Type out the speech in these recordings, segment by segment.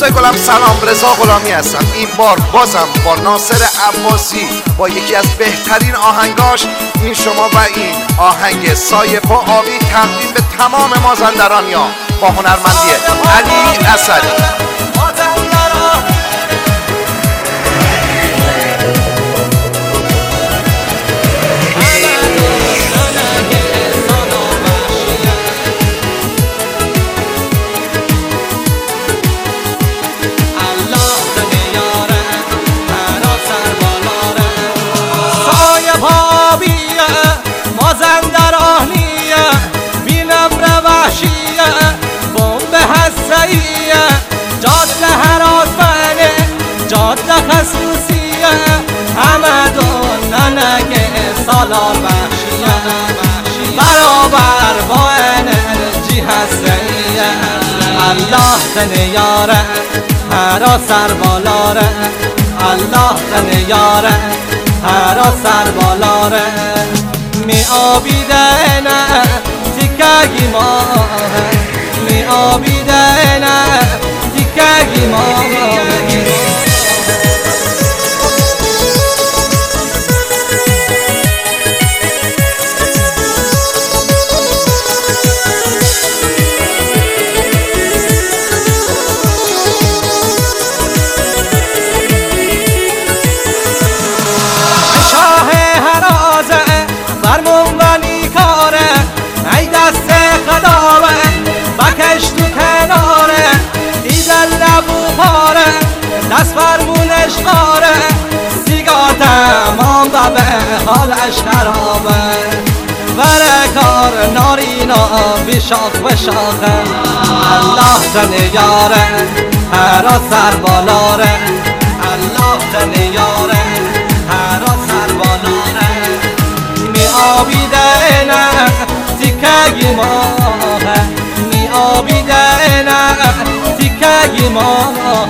گلم سلام، رضا غلامی هستم. این بار بازم با ناصر عباسی با یکی از بهترین آهنگاش، این شما و این آهنگ سایه و آبی، تقدیم به تمام مازندرانیا با هنرمندی علی اصلی. مازندرانیه بینم روشیه بمب هسته‌ایه جاده هراسمنه جاده خصوصیه همه دوننگه سالار بخشیه برابر با انرژی هسته‌ایه الله تنیاره هرا سر بالاره الله تنیاره هرا سر بالاره می آبیده نه تیکگی ماه می آبیده نه تیکگی ماه دست فرمونش قاره سیگار تمام و به حالش خرابه بره کار نارینا بی شاخ به شاخه الله تنیاره هرا سر بالاره الله تنیاره هرا سر بالاره می آبیده نه تیکگی ماه می آبیده نه تیکگی ماه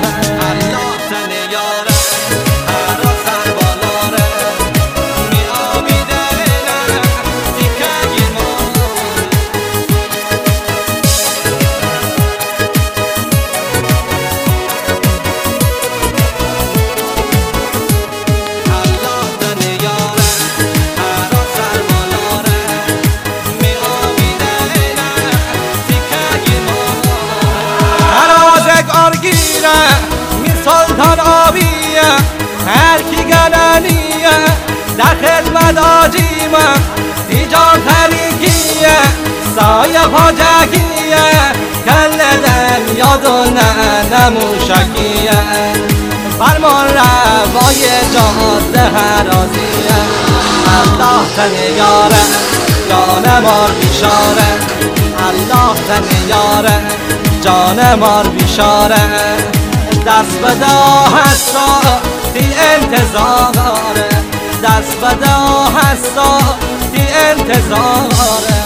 می سلطان آبیه هر کی گنانیه در خدمت آجیمه دیجان تریکیه سایه پاجکیه کل دن یادونه نموشکیه فرمان روای جاده هرازیه الله تنیاره جان مار بیشاره الله تنیاره جان مار بیشاره دست بده هستا تی انتظاره دست بده هستا تی انتظاره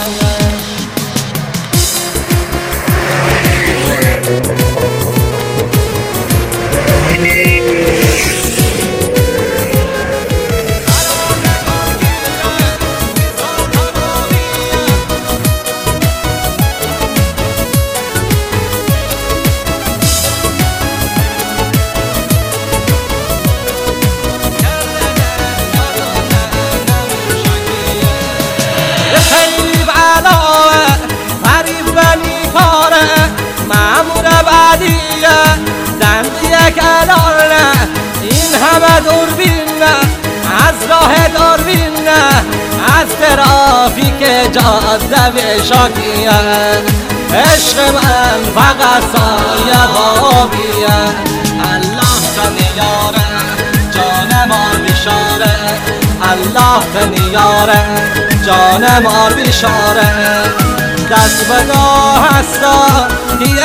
این همه دوربینه از راه دوربینه از ترافیک جاده و شاکیه عشق من فقط سایه بابیه الله تنیاره جان مار بیشاره الله تنیاره جان مار بیشاره دست بده هستا تی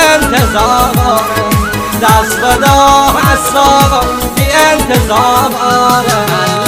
انتظاره دست بده هستا بی انتظار